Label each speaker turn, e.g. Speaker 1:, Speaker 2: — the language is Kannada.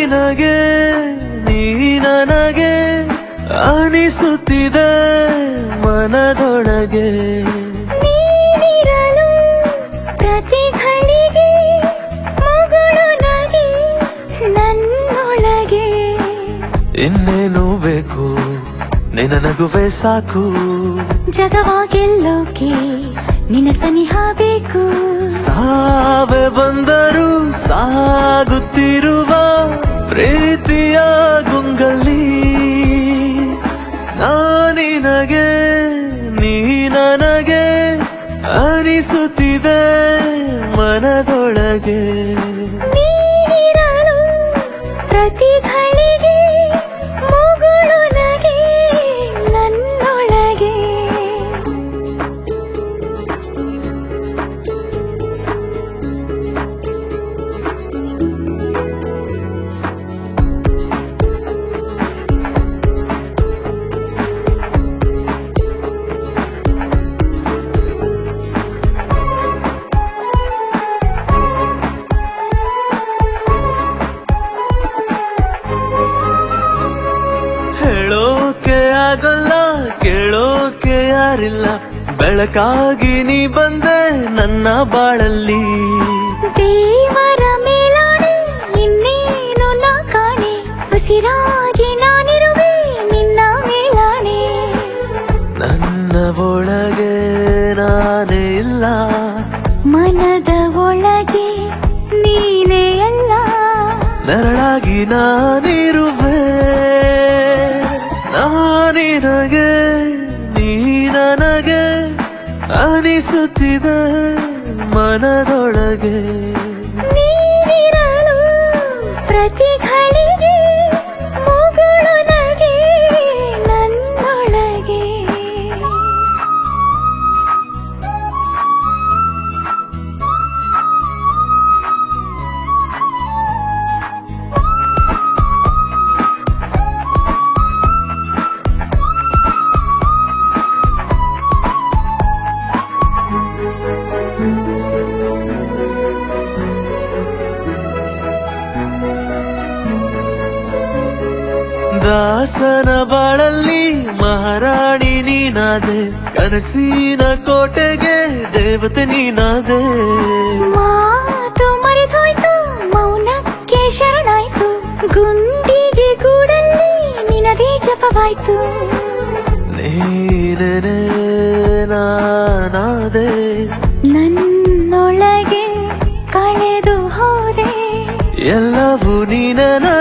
Speaker 1: ನಿನಗೆ ನೀ ನನಗೆ ಅನಿಸುತ್ತಿದೆ ಮನದೊಳಗೆ
Speaker 2: ನೀನಿರಲು ಪ್ರತಿ ಘಳಿಗೆ ಮಗಳು ನಗೆ ನನ್ನೊಳಗೆ
Speaker 1: ಇನ್ನೇನು ಬೇಕು ನಿನ್ನ ನಗುವೆ ಸಾಕು
Speaker 2: ಜಗವಾಗೆಲ್ಲೋಕೆ ನಿನ್ನ ಸನಿಹ ಬೇಕು
Speaker 1: ಸಾವೆ ಬಂದರೂ ಸಾಗುತ್ತಿರುವ ಪ್ರೀತಿಯ ಗುಂಗಲ್ಲಿ ನಾನಿನಗೆ ನೀ ನನಗೆ ಅನಿಸುತ್ತಿದೆ ಮನದೊಳಗೆ
Speaker 2: ನೀನಿರಲು ಪ್ರತಿ ಘಳಿಗೆ ಮಗಳು ನಗೆ ನನ್ನೊಳಗೆ
Speaker 1: ಹೇಳೋಕೆ ಆಗಲ್ಲ ಕೇಳೋಕೆ ಯಾರಿಲ್ಲ ಬೆಳಕಾಗಿ ನೀ ಬಂದೆ ನನ್ನ ಬಾಳಲ್ಲಿ
Speaker 2: ದೇವರ ಮೇಲಾಣೆ ಇನ್ನೇನು ನಾ ಕಾಣೆ ಉಸಿರಾಗಿ ನಾನಿರುವೆ ನಿನ್ನ ಮೇಲಾಣೆ
Speaker 1: ನನ್ನ ಒಳಗೆ ನಾನೇ ಇಲ್ಲ
Speaker 2: ಮನದ ಒಳಗೆ ನೀನೇ ಅಲ್ಲ
Speaker 1: ನೆರಳಾಗಿ ನಾನಿರುವೆ ನಾನಿನಗೆ ನೀ ನನಗೆ ಅನಿಸುತ್ತಿದೆ ಮನದೊಳಗೆ
Speaker 2: ನೀನಿರಲು ಪ್ರತಿ ಘಳಿಗೆ ಮಗಳು ನಗೆ ನನ್ನೊಳಗೆ
Speaker 1: ದಾಸನ ಬಾಳಲ್ಲಿ ಮಹಾರಾಣಿ ನೀನಾದೆ ಕನಸಿನ ಕೋಟೆಗೆ ದೇವತೆ ನೀನಾದೆ
Speaker 2: ಮಾತು ಮರೆತೋಯ್ತು ಮೌನಕ್ಕೆ ಶರಣಾಯ್ತು ಗುಂಡಿಗೆ ಗೂಡಲ್ಲಿ ನಿನದೇ ಜಪವಾಯ್ತು
Speaker 1: ನೀನೇ ನಾನಾದೆ
Speaker 2: ನನ್ನೊಳಗೆ ಕಳೆದು ಹೋದೆ
Speaker 1: ಎಲ್ಲವೂ ನೀನೇ